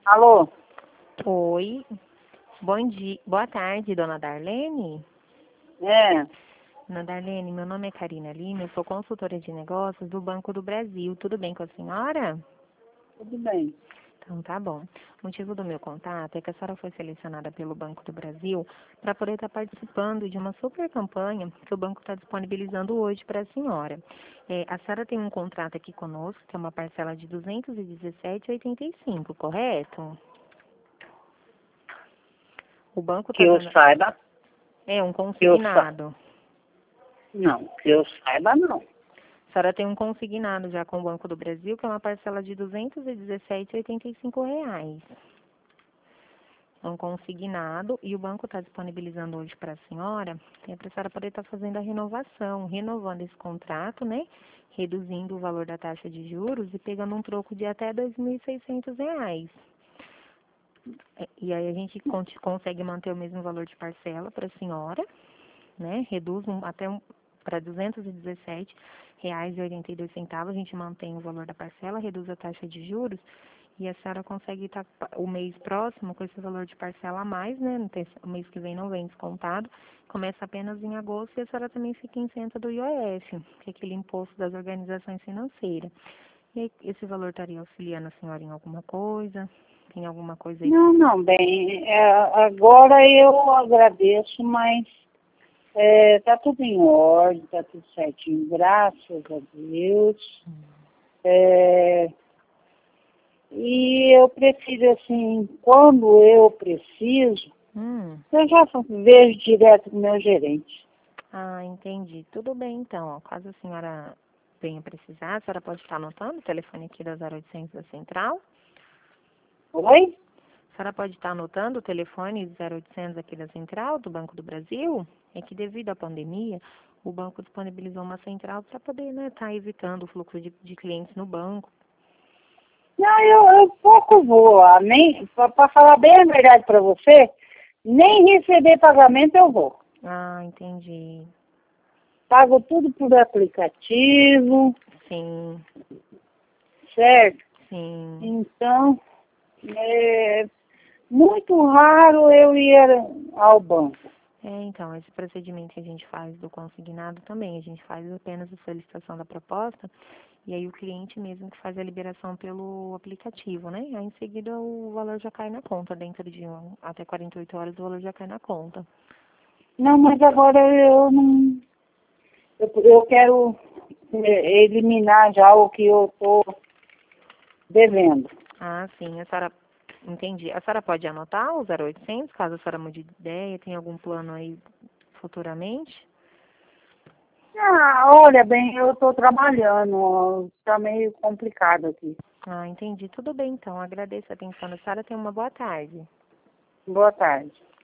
Alô? Oi, bom dia, boa tarde, dona Darlene. É, Dona Darlene, meu nome é Karina Lima, eu sou consultora de negócios do Banco do Brasil. Tudo bem com a senhora? tudo bem. Então tá bom. O motivo do meu contato é que a senhora foi selecionada pelo Banco do Brasil para poder estar participando de uma super campanha que o banco está disponibilizando hoje para a senhora. A senhora tem um contrato aqui conosco, que é uma parcela de R$ 217,85, correto? O banco Que está eu dando. saiba, É um que eu sa... consignado. Não, que eu saiba, não. A senhora tem um consignado já com o Banco do Brasil, que é uma parcela de R$ 217,85. É um consignado e o banco está disponibilizando hoje para a senhora, para a senhora poder estar fazendo a renovação, renovando esse contrato, né? Reduzindo o valor da taxa de juros e pegando um troco de até R$ 2.600. E aí a gente consegue manter o mesmo valor de parcela para a senhora, né? Reduz para R$ 217,82. A gente mantém o valor da parcela, reduz a taxa de juros e a senhora consegue estar o mês próximo com esse valor de parcela a mais, né? O mês que vem não vem descontado, começa apenas em agosto e a senhora também fica isenta do IOF, que é aquele imposto das organizações financeiras. E aí, esse valor estaria auxiliando a senhora em alguma coisa? Tem alguma coisa aí? Não, bem, agora eu agradeço, mas tá tudo em ordem, tá tudo certinho, graças a Deus. É, e eu prefiro, assim, quando eu preciso, eu já vejo direto com o meu gerente. Ah, entendi. Tudo bem, então. Ó, caso a senhora venha precisar, a senhora pode estar anotando o telefone aqui da 0800 da Central. Oi? A senhora pode estar anotando o telefone 0800 aqui da Central, do Banco do Brasil. É que devido à pandemia, o banco disponibilizou uma central para poder, né, estar evitando o fluxo de clientes no banco. Não, eu pouco vou lá, nem, para falar bem a verdade para você, nem receber pagamento eu vou. Ah, entendi. Pago tudo por aplicativo, Sim, certo? sim. Então, é muito raro eu ir ao banco. Então, esse procedimento que a gente faz do consignado também, a gente faz apenas a solicitação da proposta e aí o cliente mesmo que faz a liberação pelo aplicativo, né? Aí em seguida o valor já cai na conta, dentro de até 48 horas o valor já cai na conta. Não, mas agora eu não. Eu quero eliminar já o que eu estou devendo. Ah, sim, a senhora, entendi. A senhora pode anotar o 0800, caso a senhora mude de ideia, tem algum plano aí futuramente? Ah, olha bem, eu estou trabalhando, está meio complicado aqui. Ah, entendi. Tudo bem, então. Agradeço a atenção da senhora. Tenha uma boa tarde. Boa tarde.